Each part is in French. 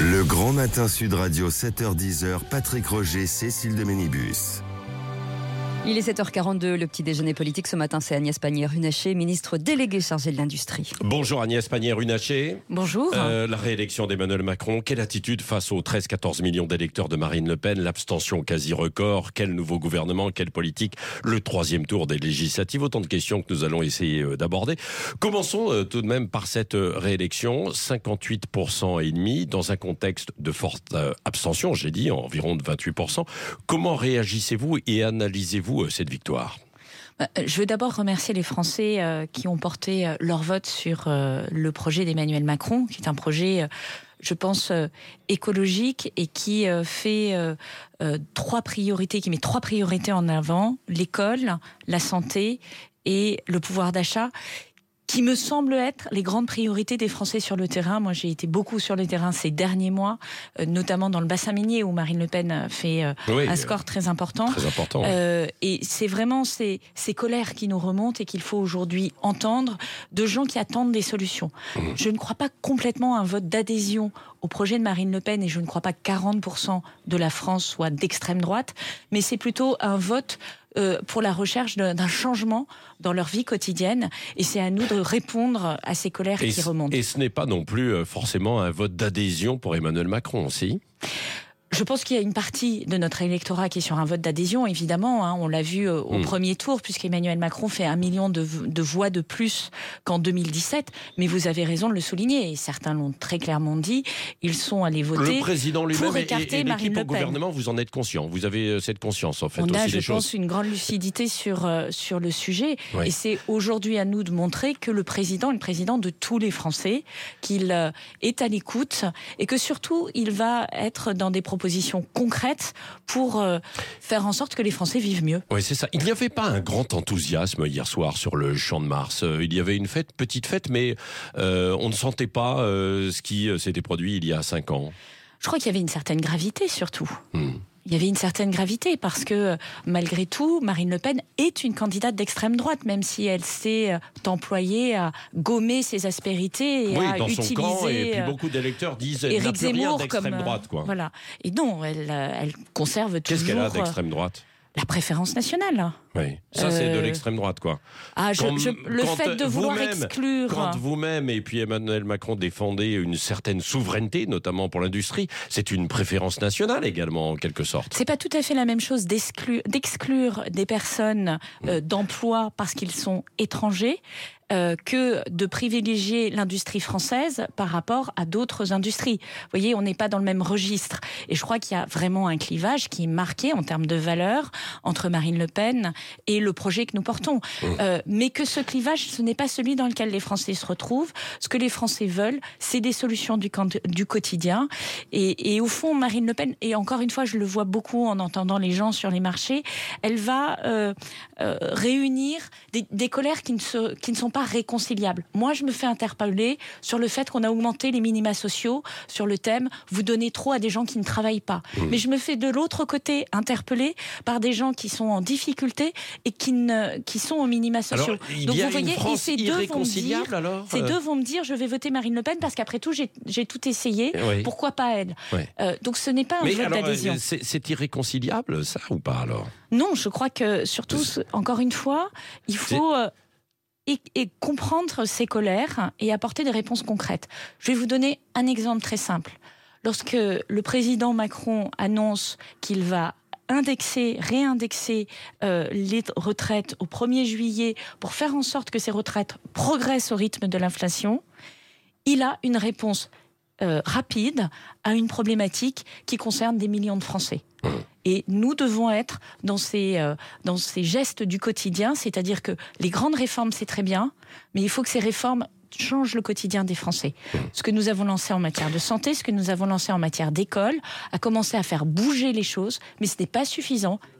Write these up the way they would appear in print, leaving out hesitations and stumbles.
Le Grand Matin Sud Radio, 7h-10h, Patrick Roger, Cécile de Ménibus. Il est 7h42, le petit déjeuner politique ce matin, c'est Agnès Pannier-Runacher, ministre déléguée chargée de l'industrie. Bonjour Agnès Pannier-Runacher. Bonjour. La réélection d'Emmanuel Macron, quelle attitude face aux 13-14 millions d'électeurs de Marine Le Pen, l'abstention quasi record, quel nouveau gouvernement, quelle politique, le troisième tour des législatives, autant de questions que nous allons essayer d'aborder. Commençons tout de même par cette réélection, 58% et demi, dans un contexte de forte abstention, j'ai dit, environ de 28%. Comment réagissez-vous et analysez-vous cette victoire ? Je veux d'abord remercier les Français qui ont porté leur vote sur le projet d'Emmanuel Macron, qui est un projet, je pense, écologique et qui fait trois priorités, qui met trois priorités en avant: l'école, la santé et le pouvoir d'achat, qui me semble être les grandes priorités des Français sur le terrain. Moi, j'ai été beaucoup sur le terrain ces derniers mois, notamment dans le bassin minier où Marine Le Pen fait un score très important. Très important. Et c'est vraiment ces colères qui nous remontent et qu'il faut aujourd'hui entendre, de gens qui attendent des solutions. Je ne crois pas complètement à un vote d'adhésion au projet de Marine Le Pen, et je ne crois pas que 40% de la France soit d'extrême droite, mais c'est plutôt un vote pour la recherche d'un changement dans leur vie quotidienne, et c'est à nous de répondre à ces colères qui remontent. Et ce n'est pas non plus forcément un vote d'adhésion pour Emmanuel Macron, si ? Je pense qu'il y a une partie de notre électorat qui est sur un vote d'adhésion, évidemment. On l'a vu au premier tour, puisqu'Emmanuel Macron fait 1 million de voix de plus qu'en 2017. Mais vous avez raison de le souligner, et certains l'ont très clairement dit, ils sont allés voter le président lui-même pour écarter et Marine l'équipe Le au Pen. gouvernement, vous en êtes conscient. Vous avez cette conscience, en fait, On aussi a, des je choses. pense, une grande lucidité sur le sujet. Oui. Et c'est aujourd'hui à nous de montrer que le président est le président de tous les Français, qu'il est à l'écoute, et que surtout, il va être dans des propositions concrètes pour faire en sorte que les Français vivent mieux. Oui, c'est ça. Il n'y avait pas un grand enthousiasme hier soir sur le Champ de Mars. Il y avait une fête, petite fête, mais on ne sentait pas ce qui s'était produit il y a 5 ans. Je crois qu'il y avait une certaine gravité, surtout. Il y avait une certaine gravité parce que, malgré tout, Marine Le Pen est une candidate d'extrême droite, même si elle s'est employée à gommer ses aspérités et à dans utiliser... son camp, et puis beaucoup d'électeurs disent qu'elle n'a Éric plus rien Zemmour d'extrême droite, quoi. Voilà. Et non, elle conserve toujours... Qu'est-ce qu'elle a d'extrême droite ? La préférence nationale. Oui, ça c'est de l'extrême droite, quoi. Le fait de vouloir exclure... Quand vous-même et puis Emmanuel Macron défendez une certaine souveraineté, notamment pour l'industrie, c'est une préférence nationale également, en quelque sorte. C'est pas tout à fait la même chose d'exclure des personnes d'emploi parce qu'ils sont étrangers, que de privilégier l'industrie française par rapport à d'autres industries. Vous voyez, on n'est pas dans le même registre. Et je crois qu'il y a vraiment un clivage qui est marqué en termes de valeurs entre Marine Le Pen et le projet que nous portons. Mais que ce clivage, ce n'est pas celui dans lequel les Français se retrouvent. Ce que les Français veulent, c'est des solutions du quotidien. Et au fond, Marine Le Pen, et encore une fois, je le vois beaucoup en entendant les gens sur les marchés, elle va réunir des colères qui ne sont pas réconciliables. Moi, je me fais interpeller sur le fait qu'on a augmenté les minima sociaux sur le thème « vous donnez trop à des gens qui ne travaillent pas ». Mais je me fais de l'autre côté interpeller par des gens qui sont en difficulté et qui sont aux minima sociaux. Alors, donc y a vous voyez, une France irréconciliable, alors ces deux vont me dire je vais voter Marine Le Pen parce qu'après tout j'ai tout essayé, pourquoi pas elle. Donc ce n'est pas un vote d'adhésion. C'est irréconciliable, ça, ou pas, alors ? Non, je crois que surtout, encore une fois, il faut et comprendre ces colères et apporter des réponses concrètes. Je vais vous donner un exemple très simple. Lorsque le président Macron annonce qu'il va réindexer les retraites au 1er juillet pour faire en sorte que ces retraites progressent au rythme de l'inflation, il a une réponse rapide à une problématique qui concerne des millions de Français. Et nous devons être dans ces gestes du quotidien, c'est-à-dire que les grandes réformes, c'est très bien, mais il faut que ces réformes changent le quotidien des Français. Ce que nous avons lancé en matière de santé, ce que nous avons lancé en matière d'école, a commencé à faire bouger les choses, mais ce n'est pas suffisant.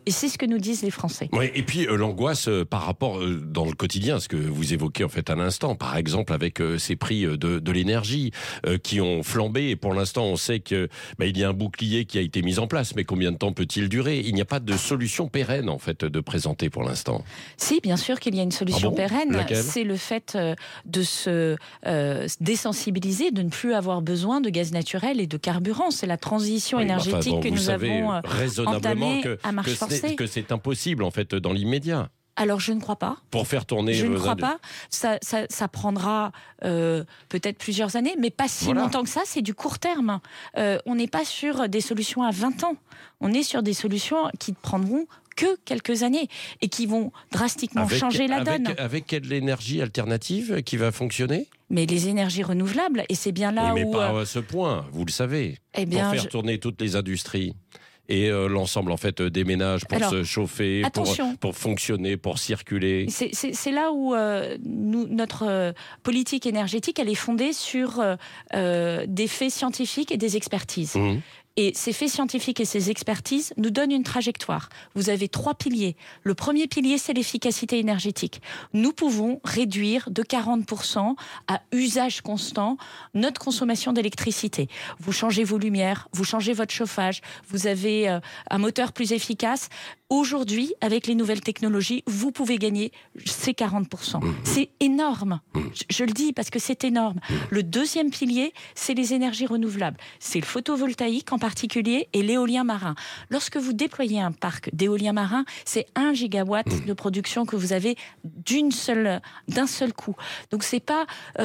Et c'est ce que nous disent les Français. Oui, et puis l'angoisse par rapport dans le quotidien, ce que vous évoquez en fait à l'instant, par exemple avec ces prix de l'énergie qui ont flambé. Et pour l'instant, on sait que il y a un bouclier qui a été mis en place, mais combien de temps peut-il durer ? Il n'y a pas de solution pérenne en fait de présenter pour l'instant. Si, bien sûr qu'il y a une solution pérenne. Laquelle ? C'est le fait de se désensibiliser, de ne plus avoir besoin de gaz naturel et de carburant. C'est la transition énergétique que nous avons entamée à marche forcée. Que c'est impossible en fait dans l'immédiat. Alors je ne crois pas. Pour faire tourner. Je ne crois pas. Ça prendra peut-être plusieurs années, mais pas si longtemps que ça. C'est du court terme. On n'est pas sur des solutions à 20 ans. On est sur des solutions qui prendront que quelques années et qui vont drastiquement changer la donne. Avec quelle énergie alternative qui va fonctionner ? Mais les énergies renouvelables, et c'est bien là mais où... Mais pas à ce point, vous le savez. pour faire tourner toutes les industries. Et l'ensemble en fait des ménages pour se chauffer, pour fonctionner, pour circuler. C'est là où notre politique énergétique, elle est fondée sur des faits scientifiques et des expertises. Et ces faits scientifiques et ces expertises nous donnent une trajectoire. Vous avez 3 piliers. Le premier pilier, c'est l'efficacité énergétique. Nous pouvons réduire de 40% à usage constant notre consommation d'électricité. Vous changez vos lumières, vous changez votre chauffage, vous avez un moteur plus efficace. Aujourd'hui, avec les nouvelles technologies, vous pouvez gagner ces 40%. C'est énorme. Je le dis parce que c'est énorme. Le deuxième pilier, c'est les énergies renouvelables. C'est le photovoltaïque en particulier et l'éolien marin. Lorsque vous déployez un parc d'éolien marin, c'est 1 gigawatt de production que vous avez d'un seul coup. Donc c'est pas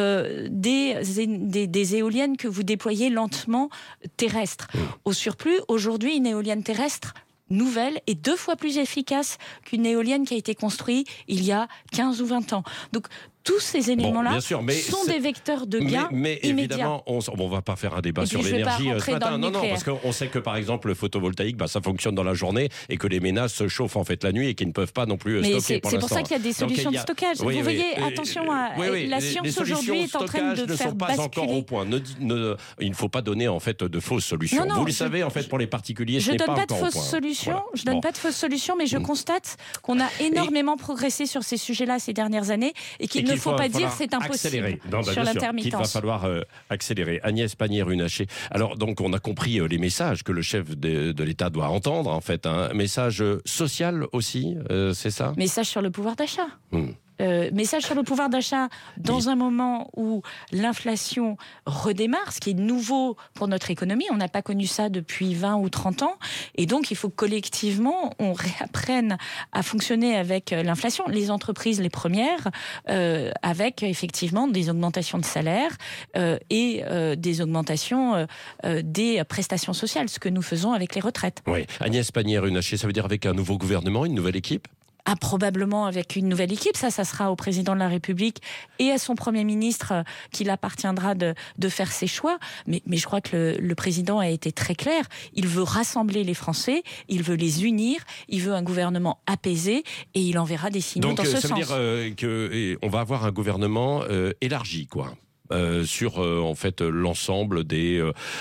des éoliennes que vous déployez lentement terrestres. Au surplus, aujourd'hui, une éolienne terrestre nouvelle et 2 fois plus efficace qu'une éolienne qui a été construite il y a 15 ou 20 ans. Donc, tous ces éléments-là sont des vecteurs de gains mais évidemment, on ne va pas faire un débat sur l'énergie ce matin. Non, parce qu'on sait que par exemple le photovoltaïque, ça fonctionne dans la journée et que les ménages se chauffent en fait la nuit et qu'ils ne peuvent pas non plus stocker pour l'instant. C'est pour ça qu'il y a des solutions de stockage. Vous voyez, attention, la science aujourd'hui est en train de faire basculer. Encore au point. Il ne faut pas donner en fait de fausses solutions. Vous le savez, en fait, pour les particuliers, ce n'est pas encore au point. Je donne pas de fausses solutions, mais je constate qu'on a énormément progressé sur ces sujets-là ces dernières années et qu'il ne faut pas dire c'est impossible sur l'intermittence. Il va falloir accélérer. Agnès Pannier-Runacher. Alors donc on a compris les messages que le chef de l'État doit entendre en fait. Un message social aussi, c'est ça ? Message sur le pouvoir d'achat. Message sur le pouvoir d'achat dans un moment où l'inflation redémarre, ce qui est nouveau pour notre économie. On n'a pas connu ça depuis 20 ou 30 ans. Et donc, il faut collectivement, on réapprenne à fonctionner avec l'inflation. Les entreprises, les premières, avec effectivement des augmentations de salaire et des augmentations des prestations sociales, ce que nous faisons avec les retraites. Oui. Agnès Pannier-Runacher, ça veut dire avec un nouveau gouvernement, une nouvelle équipe ? Probablement avec une nouvelle équipe. Ça sera au président de la République et à son Premier ministre qu'il appartiendra de faire ses choix. Mais je crois que le président a été très clair. Il veut rassembler les Français, il veut les unir, il veut un gouvernement apaisé et il enverra des signaux dans ce sens. Donc ça veut dire qu'on va avoir un gouvernement élargi, quoi. Sur en fait l'ensemble des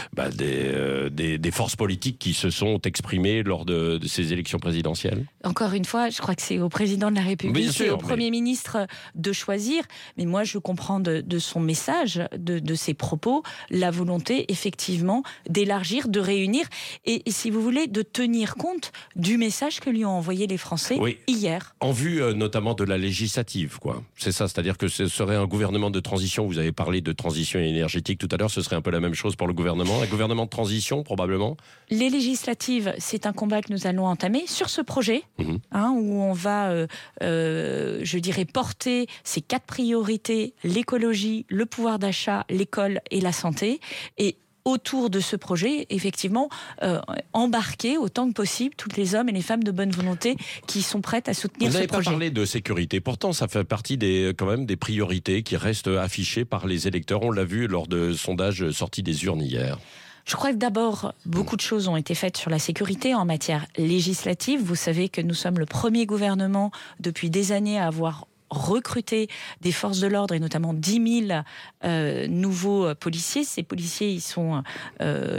forces politiques qui se sont exprimées lors de ces élections présidentielles. Encore une fois, je crois que c'est au président de la République et au Premier ministre de choisir. Mais moi, je comprends de son message, de ses propos, la volonté effectivement d'élargir, de réunir et si vous voulez, de tenir compte du message que lui ont envoyé les Français hier. En vue notamment de la législative, quoi. C'est ça, c'est-à-dire que ce serait un gouvernement de transition. Vous avez parlé de transition énergétique tout à l'heure, ce serait un peu la même chose pour le gouvernement, un gouvernement de transition probablement. Les législatives, c'est un combat que nous allons entamer sur ce projet, où on va, je dirais, porter ces 4 priorités, l'écologie, le pouvoir d'achat, l'école et la santé, et autour de ce projet, effectivement, embarquer autant que possible tous les hommes et les femmes de bonne volonté qui sont prêtes à soutenir ce projet. Vous n'avez pas parlé de sécurité. Pourtant, ça fait partie quand même des priorités qui restent affichées par les électeurs. On l'a vu lors de sondages sortis des urnes hier. Je crois que d'abord, beaucoup de choses ont été faites sur la sécurité en matière législative. Vous savez que nous sommes le premier gouvernement depuis des années à avoir recruter des forces de l'ordre et notamment 10 000 nouveaux policiers. Ces policiers, ils sont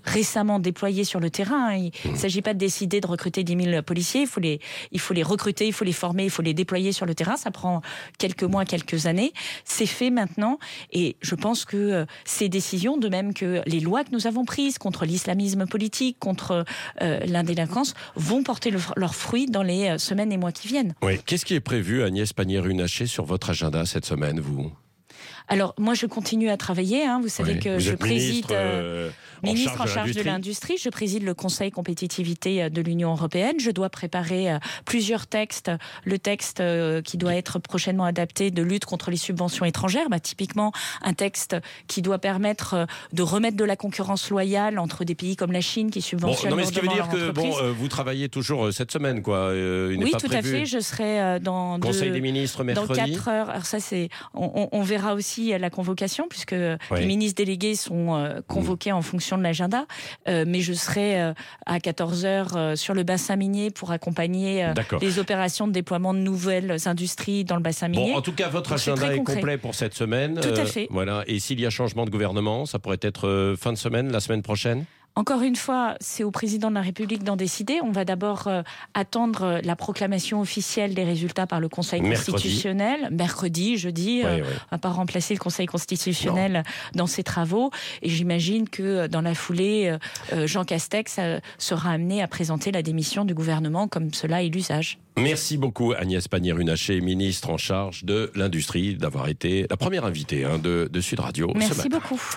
récemment déployés sur le terrain. Il ne s'agit pas de décider de recruter 10 000 policiers. Il faut les recruter, il faut les former, il faut les déployer sur le terrain. Ça prend quelques mois, quelques années. C'est fait maintenant. Et je pense que ces décisions, de même que les lois que nous avons prises contre l'islamisme politique, contre l'indélinquance, vont porter leurs fruits dans les semaines et mois qui viennent. Oui. Qu'est-ce qui est prévu, Agnès Pannier-Runacher, sur votre agenda cette semaine, vous ? Alors, moi, je continue à travailler. Vous savez que je préside... Ministre en charge de l'industrie, je préside le Conseil compétitivité de l'Union européenne. Je dois préparer plusieurs textes. Le texte qui doit être prochainement adapté de lutte contre les subventions étrangères, typiquement un texte qui doit permettre de remettre de la concurrence loyale entre des pays comme la Chine qui subventionnent mais ce qui veut dire que vous travaillez toujours cette semaine, quoi. Oui, tout à fait. Je serai dans Conseil des ministres mercredi. Dans 4 heures. Alors ça, on verra aussi la convocation puisque les ministres délégués sont convoqués en fonction de l'agenda, mais je serai à 14h sur le bassin minier pour accompagner les opérations de déploiement de nouvelles industries dans le bassin minier. En tout cas, votre agenda est complet pour cette semaine. Tout à fait. Voilà. Et s'il y a changement de gouvernement, ça pourrait être fin de semaine, la semaine prochaine ? Encore une fois, c'est au président de la République d'en décider. On va d'abord attendre la proclamation officielle des résultats par le Conseil constitutionnel. Mercredi, jeudi. On ne va pas remplacer le Conseil constitutionnel dans ses travaux. Et j'imagine que dans la foulée, Jean Castex sera amené à présenter la démission du gouvernement comme cela est l'usage. Merci beaucoup Agnès Pannier-Runacher, ministre en charge de l'industrie, d'avoir été la première invitée de Sud Radio ce matin. Merci beaucoup.